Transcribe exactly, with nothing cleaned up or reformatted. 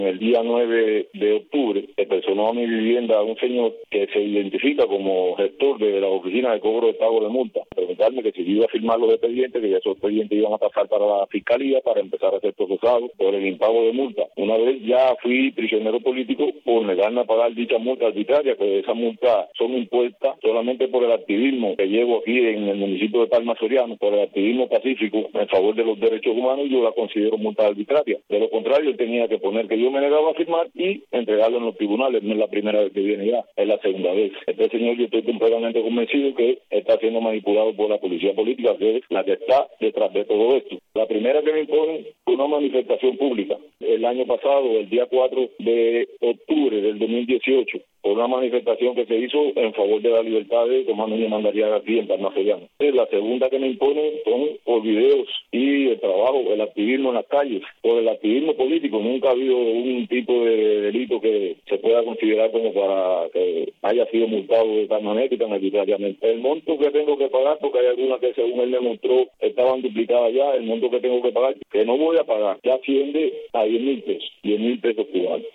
El día nueve de octubre se personó a mi vivienda un señor que se identifica como gestor de la oficina de cobro de pago de multa. Preguntarme que si yo iba a firmar los expedientes, que ya esos expedientes iban a pasar para la fiscalía para empezar a ser procesados por el impago de multa. Una vez ya fui prisionero político por negarme a pagar dicha multa arbitraria, que esas multas son impuestas solamente por el activismo que llevo aquí en el municipio de Palma Soriano, por el activismo pacífico en favor de los derechos humanos, y yo la considero multa arbitraria. De lo contrario, él tenía que poner que yo me negaba a firmar y entregarlo en los tribunales. No es la primera vez que viene ya, es la segunda vez. Este señor, yo estoy completamente convencido que está siendo manipulado por la policía política, que es la que está detrás de todo esto. La primera que me imponen fue una manifestación pública el año pasado, el día cuatro de octubre del dos mil dieciocho, por una manifestación que se hizo en favor de la libertad de Tomás Núñez Mandariaga aquí en Palma Soriano. La segunda que me imponen son por videos y el trabajo, el activismo en las calles, por el activismo político. Nunca ha habido un tipo de delito que se pueda considerar como para que haya sido multado de tal manera y tan arbitrariamente. El monto que tengo que pagar, porque hay algunas que según él me mostró estaban duplicadas ya, el monto que tengo que pagar, que no voy a pagar, ya asciende a diez mil pesos, diez mil pesos cubanos.